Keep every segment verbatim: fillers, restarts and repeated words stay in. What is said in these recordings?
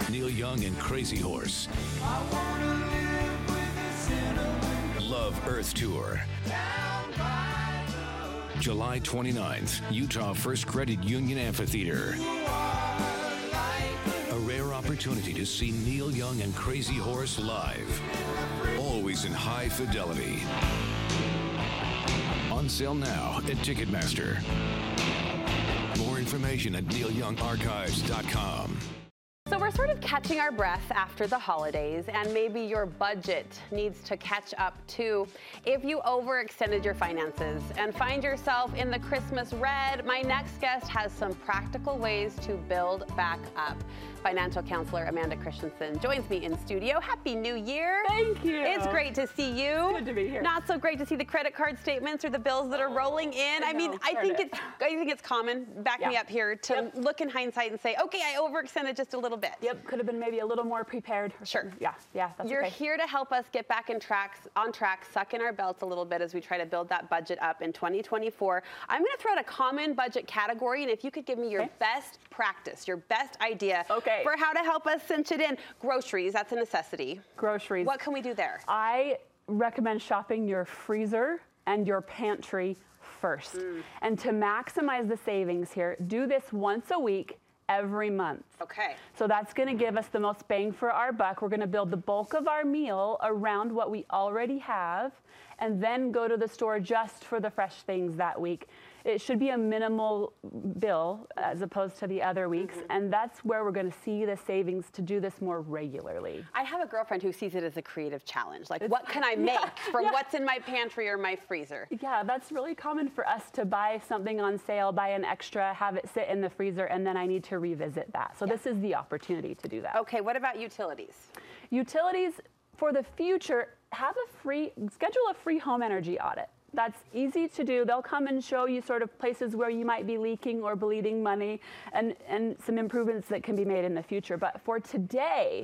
Neil Young and Crazy Horse. Love Earth Tour. July twenty-ninth, Utah First Credit Union Amphitheater. A rare opportunity to see Neil Young and Crazy Horse live. Always in high fidelity. On sale now at Ticketmaster. More information at neil young archives dot com. So we're sort of catching our breath after the holidays, and maybe your budget needs to catch up too. If you overextended your finances and find yourself in the Christmas red, my next guest has some practical ways to build back up. Financial counselor Amanda Christensen joins me in studio. Happy New Year. Thank you. It's great to see you. Good to be here. Not so great to see the credit card statements or the bills that are rolling in. I, I mean, I think it. it's I think it's common, back yeah. me up here, to yep. look in hindsight and say, okay, I overextended just a little bit. Yep, could have been maybe a little more prepared. Sure. Yeah, yeah, that's You're okay. here to help us get back in tracks, on track, suck in our belts a little bit as we try to build that budget up in twenty twenty-four. I'm going to throw out a common budget category, and if you could give me your okay. best practice, your best idea okay. for how to help us cinch it in. Groceries, that's a necessity. Groceries. What can we do there? I recommend shopping your freezer and your pantry first. Mm. And to maximize the savings here, do this once a week, every month. Okay. So that's going to give us the most bang for our buck. We're going to build the bulk of our meal around what we already have, and then go to the store just for the fresh things that week. It should be a minimal bill as opposed to the other weeks, mm-hmm. and that's where we're going to see the savings to do this more regularly. I have a girlfriend who sees it as a creative challenge. Like, it's, what can I make yeah, from yeah. what's in my pantry or my freezer? Yeah, that's really common for us to buy something on sale, buy an extra, have it sit in the freezer, and then I need to revisit that. So yeah. this is the opportunity to do that. Okay, what about utilities? Utilities, for the future, have a free, schedule a free home energy audit. That's easy to do. They'll come and show you sort of places where you might be leaking or bleeding money, and, and some improvements that can be made in the future. But for today,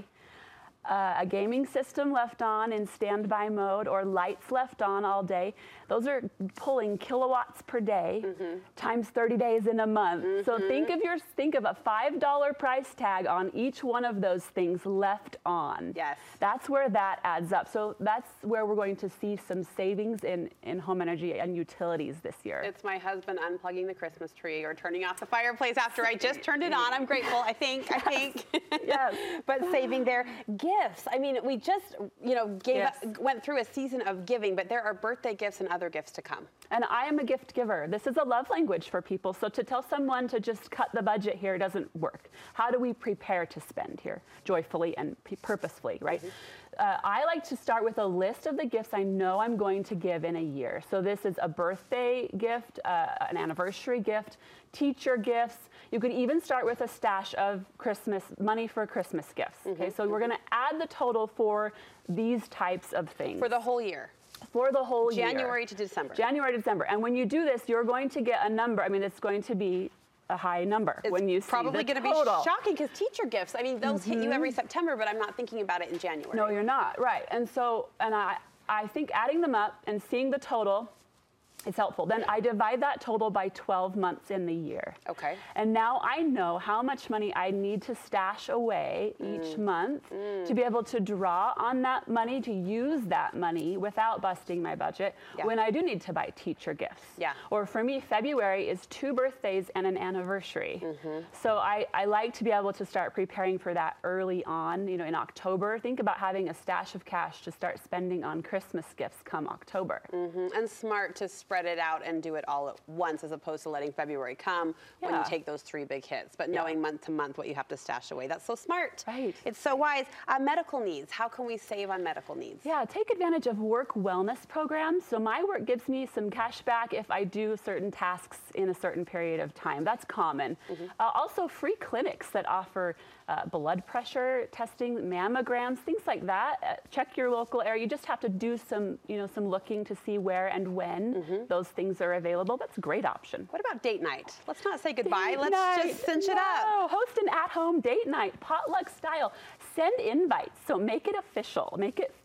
uh, a gaming system left on in standby mode or lights left on all day, those are pulling kilowatts per day mm-hmm. times thirty days in a month. Mm-hmm. So think of your think of a five dollar price tag on each one of those things left on. Yes. That's where that adds up. So that's where we're going to see some savings in, in home energy and utilities this year. It's my husband unplugging the Christmas tree or turning off the fireplace after I just turned it on. I'm grateful, I think, I think. Yes. But saving there. Gifts. I mean, we just, you know, gave yes. a, went through a season of giving, but there are birthday gifts and other gifts to come. And I am a gift giver. This is a love language for people. So to tell someone to just cut the budget here doesn't work. How do we prepare to spend here joyfully and p- purposefully, right? Mm-hmm. Uh, I like to start with a list of the gifts I know I'm going to give in a year. So this is a birthday gift, uh, an anniversary gift, teacher gifts. You could even start with a stash of Christmas money for Christmas gifts. Mm-hmm. Okay, so we're going to add the total for these types of things. For the whole year. For the whole January year. January to December. January to December. And when you do this, you're going to get a number. I mean, it's going to be a high number it's when you see probably the going to be shocking because teacher gifts, I mean, those mm-hmm. hit you every September, but I'm not thinking about it in January. No, you're not. Right. And so, and I, I think adding them up and seeing the total is helpful. Then I divide that total by twelve months in the year. Okay. And now I know how much money I need to stash away mm. each month mm. to be able to draw on that money, to use that money without busting my budget yeah. when I do need to buy teacher gifts. Yeah. Or for me, February is two birthdays and an anniversary. Mm-hmm. So I, I like to be able to start preparing for that early on, you know, in October. Think about having a stash of cash to start spending on Christmas gifts come October. Mm-hmm. And smart to spread it out and do it all at once as opposed to letting February come yeah. when you take those three big hits, but knowing yeah. month to month what you have to stash away. That's so smart. Right. It's so wise. Uh, medical needs. How can we save on medical needs? Yeah, take advantage of work wellness programs. So my work gives me some cash back if I do certain tasks in a certain period of time. That's common. Mm-hmm. Uh, also free clinics that offer uh, blood pressure testing, mammograms, things like that. Uh, check your local area. You just have to do some, you know, some looking to see where and when mm-hmm. those things are available. That's a great option. What about date night? Let's not say goodbye. Date Let's night. just cinch no. it up. Host an at-home date night, potluck style. Send invites. So make it official. Make it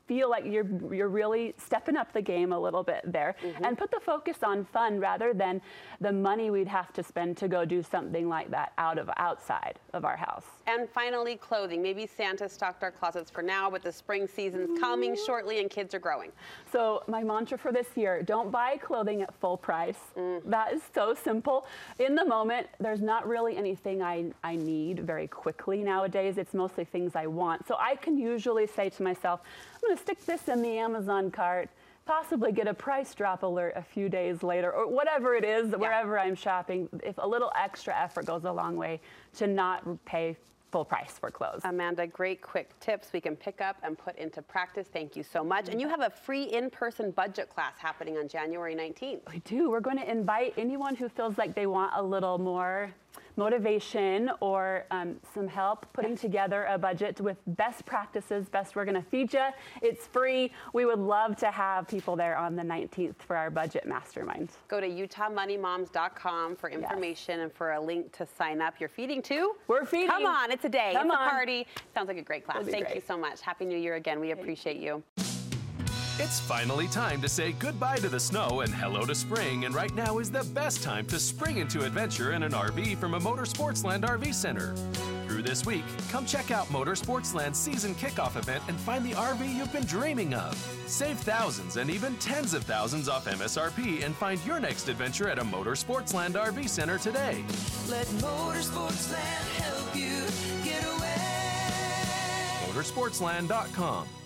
feel like you're you're really stepping up the game a little bit there, mm-hmm. and put the focus on fun rather than the money we'd have to spend to go do something like that out of outside of our house. And finally, clothing. Maybe Santa stocked our closets for now, but the spring season's coming shortly and kids are growing. So my mantra for this year, don't buy clothing at full price. Mm. That is so simple. In the moment, there's not really anything I, I need very quickly nowadays. It's mostly things I want. So I can usually say to myself, I'm going to stick this in the Amazon cart, possibly get a price drop alert a few days later, or whatever it is, yeah. wherever I'm shopping. If a little extra effort goes a long way to not pay full price for clothes. Amanda, great quick tips we can pick up and put into practice. Thank you so much. And you have a free in-person budget class happening on January nineteenth. We do. We're going to invite anyone who feels like they want a little more motivation or um, some help putting together a budget with best practices. Best, we're going to feed you. It's free. We would love to have people there on the nineteenth for our budget mastermind. Go to utah money moms dot com for information yes. and for a link to sign up. You're feeding too? We're feeding. Come on, it's a day. Come it's on. a party. Sounds like a great class. Thank great. you so much. Happy New Year again. We appreciate you. It's finally time to say goodbye to the snow and hello to spring, and right now is the best time to spring into adventure in an R V from a Motorsportsland R V Center. Through this week, come check out Motorsportsland's season kickoff event and find the R V you've been dreaming of. Save thousands and even tens of thousands off M S R P and find your next adventure at a Motorsportsland R V Center today. Let Motorsportsland help you get away. Motorsportsland dot com